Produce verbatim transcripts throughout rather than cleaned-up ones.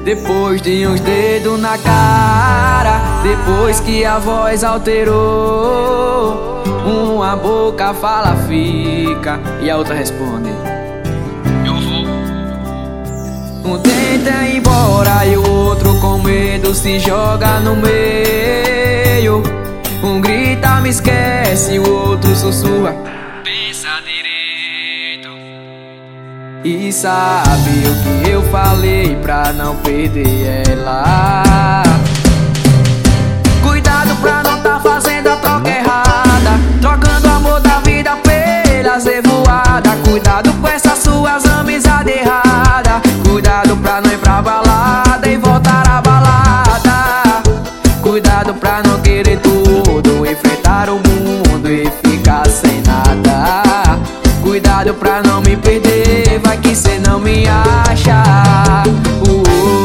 Depois de uns dedos na cara, depois que a voz alterou, uma boca fala fica e a outra responde eu vou. Um tenta ir embora e o outro com medo se joga no meio. Um grita me esquece, o outro sussurra pensa direito. E sabe o que eu falei pra não perder ela? Cuidado pra não tá fazendo a troca errada, trocando o amor da vida pela zevoada. Cuidado com essas suas amizades erradas. Cuidado pra não ir pra balada e voltar à balada. Cuidado pra não querer tudo, enfrentar o mundo e ficar sem nada. Cuidado pra não me perder, vai que cê não me acha. uh,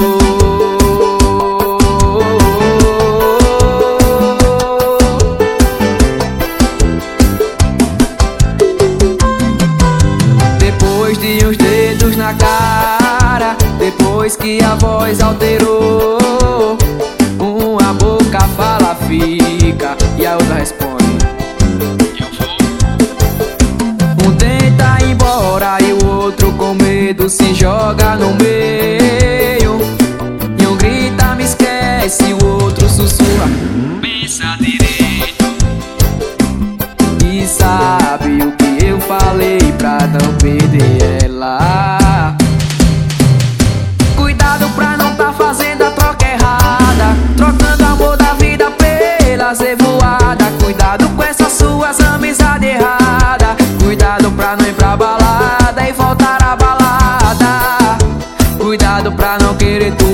Depois de uns dedos na cara, depois que a voz alterou, uma boca fala fica e a outra responde um tenta ir embora e o outro com medo se joga no meio. E um grita me esquece, o outro sussurra pensa direito. E sabe o que eu falei pra não perder ela? Cuidado pra não tá fazendo a troca errada, trocando o amor da vida pela zevoada. Cuidado com essas suas amizades erradas. Cuidado pra não ir pra balada e voltar à balada. Cuidado pra não querer